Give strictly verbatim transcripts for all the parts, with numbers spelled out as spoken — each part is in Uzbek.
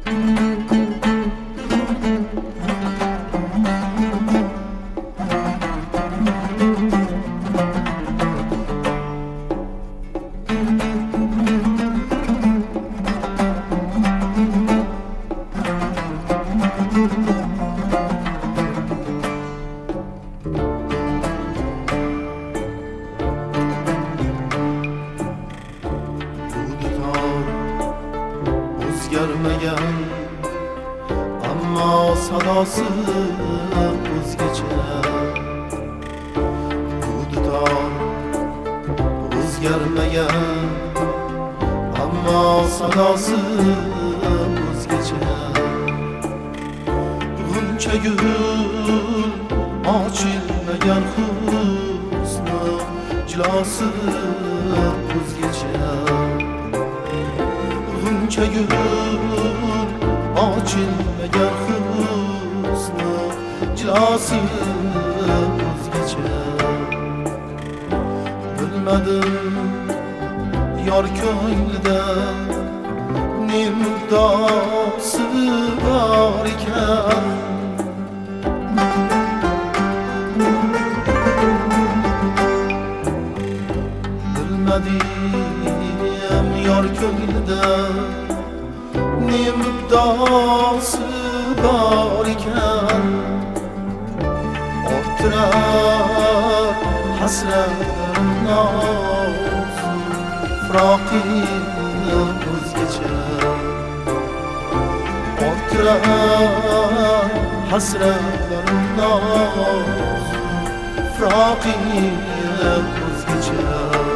O'zgarmagan ammo sadosi o'zgacha. Bu dutor o'zgarmagan ammo sadosi o'zgacha. G'uncha gul ochilmagan husni jilosi o'zgacha. G'uncha gul ochilmagan husni jilosi o'zgacha. Bilmadim yor ko'nglida ne muddosi bor ekan. Bilmadim yor ko'nglida ne muddosi bor ekan. Orttirar hasratlarim noz firoqing o'zgacha. Orttirar hasratlarim noz firoqing o'zgacha.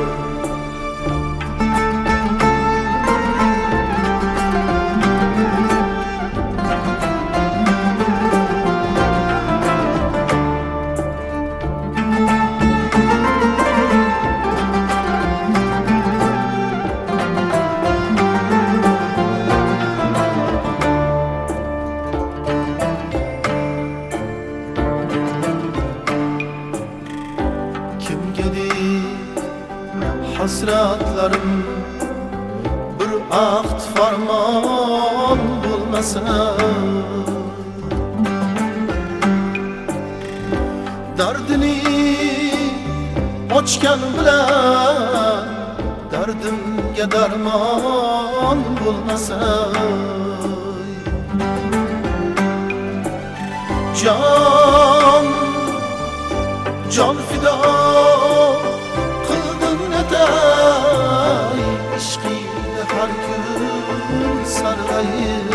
Hasratlarim bir ahd farmon bo'lmasa, dardini ochgan bilan dardimga darmon bo'lmasa, jon jon fido ishqingni har kun sarg'ayib.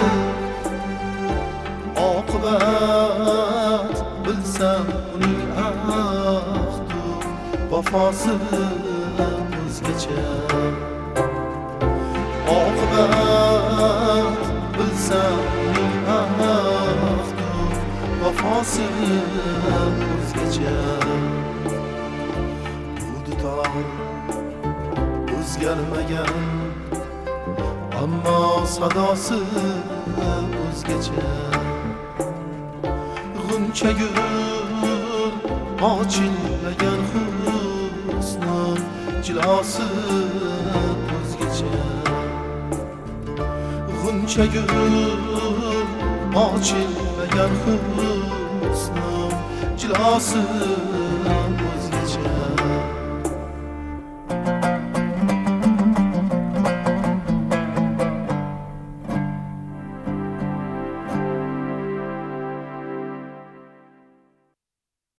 Oqibat bilsam uning ahdu vafosi o'zgacha. Oqibat bilsam uning ahdu vafosi o'zgacha. Bu dutor o'zgarmagan ammo sadosi o'zgacha. G'uncha gul ochilmagan husni jilosi o'zgacha. G'uncha gul ochilmagan husni jilosi